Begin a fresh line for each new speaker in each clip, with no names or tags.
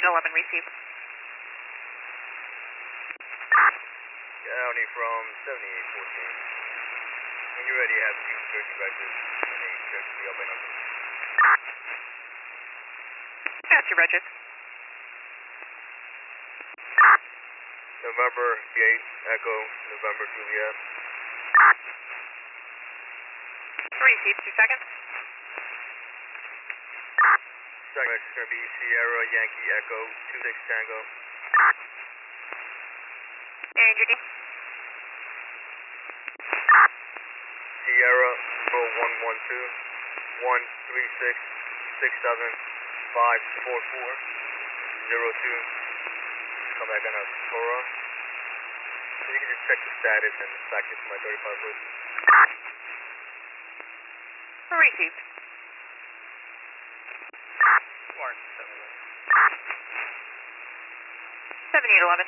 7811 received.
County from 7814. When you're ready, have two search records and a search the open number.
Got you, Regis.
November 8, Echo, November Juliet.
Received, 2 seconds.
Second message is going to be Sierra Yankee Echo 26 Tango.
And your name?
Sierra 0112 136 67 544 02. Come back on a Sora. So you can just check the status and back into my 35 foot.
Received.
Warren
7811.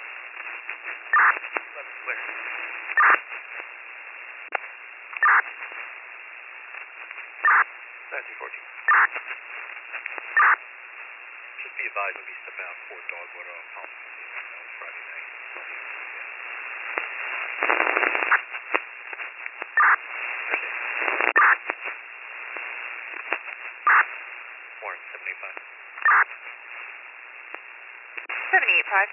11 clear.
Just be advised when we step out Fort Dogwood on Friday night. Warren 785.
785.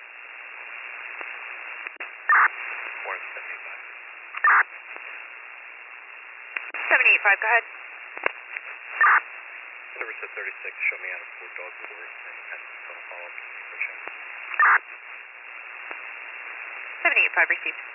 Warren 785.
785, go ahead.
Service at 36, show me out of Fort Dogwood and Pendleton, follow up for check.
785 received.